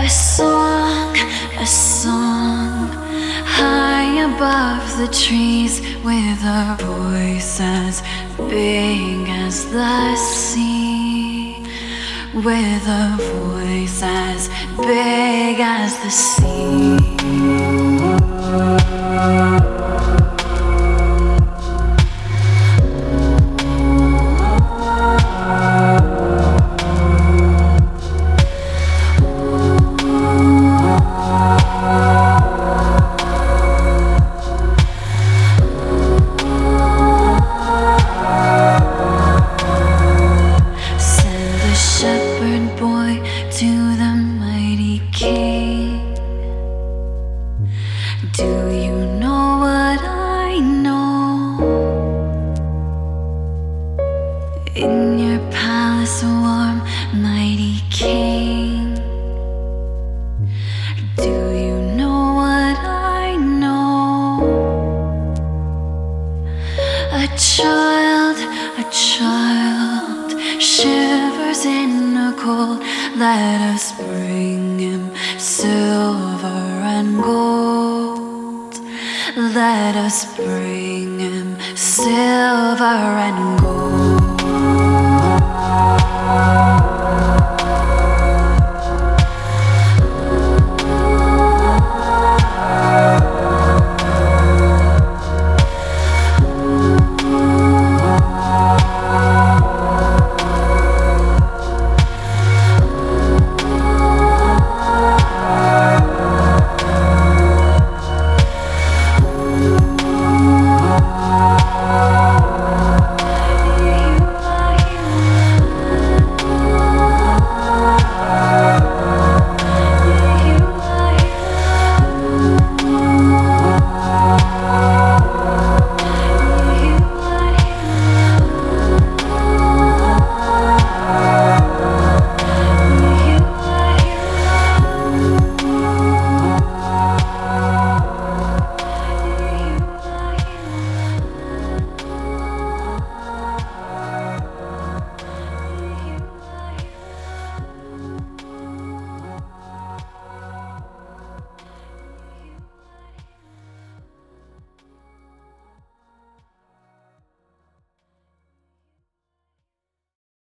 A song, high above the trees, with a voice as big as the sea, with a voice as big as the sea. Shepherd boy to the mighty king. Do you know what I know? In your palace warm, mighty king. Do you know what I know? A child shivers in the cold. Let us bring him silver and gold. Let us bring him silver and gold.